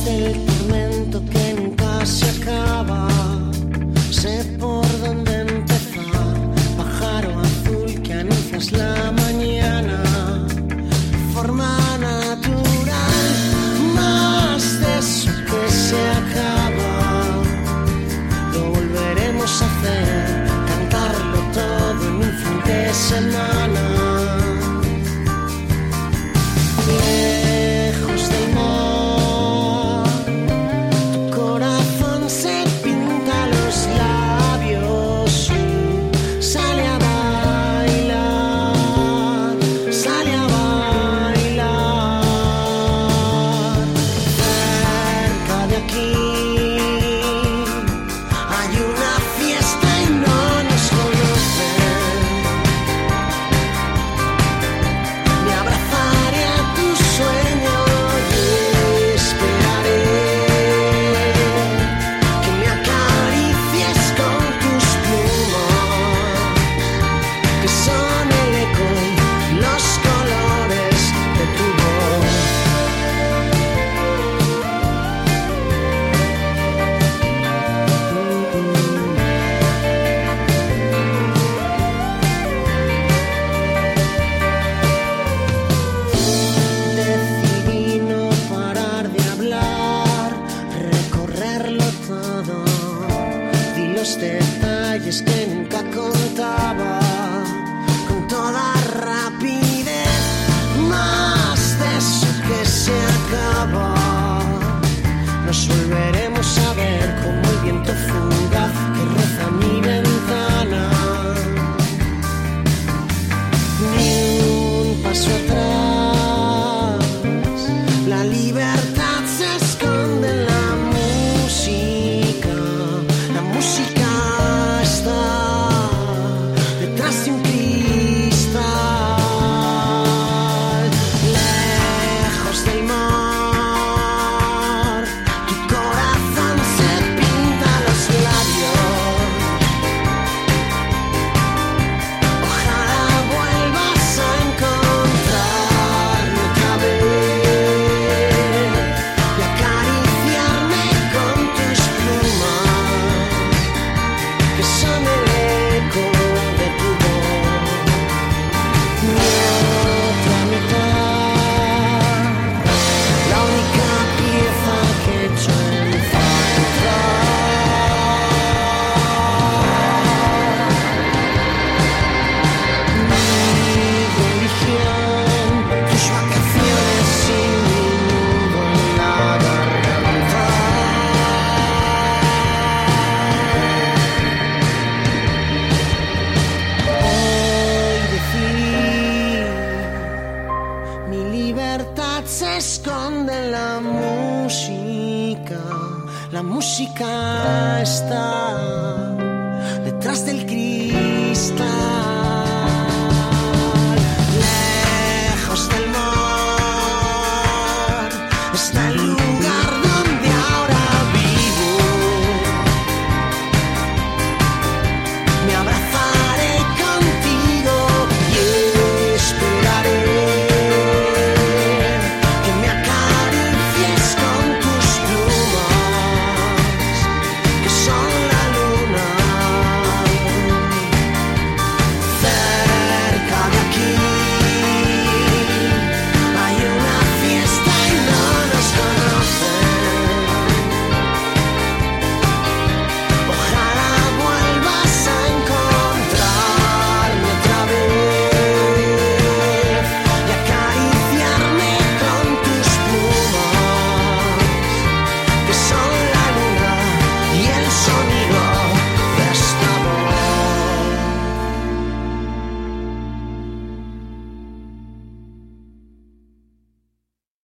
del tormento que nunca se acaba. Sé por dónde empezar, pájaro azul que anuncias la mañana. Forma natural, más de eso que se acaba. Lo volveremos a hacer, cantarlo todo en un fin de semana. Lejos del mar, tu corazón se pinta los labios y sale a bailar, sale a bailar. Cerca de aquí hay una fiesta y no nos conocen. Me abrazaré a tu sueño y esperaré que me acaricies con tus plumas, que son el eco y los colores de tu voz. Decidí no parar de hablar, recorrerlo todo. Di los detalles que nunca contaba con toda rapidez, más de eso que se acaba. Nos volveremos a ver como el viento fugaz que roza mi ventana. Ni un paso atrás, la libertad se esconde en la música. La música está detrás de un cristal. Lejos del mar, tu corazón se pinta los labios. Ojalá vuelvas a encontrarme otra vez y acariciarme con tus plumas, que son el eco de tu voz. Mi otra mitad, la única pieza que he hecho en falta. Mi religión, tus vacaciones sin mi nudo en la garganta. Hoy decidí, mi libertad se esconde en la música. La música está detrás del cristal. Lejos del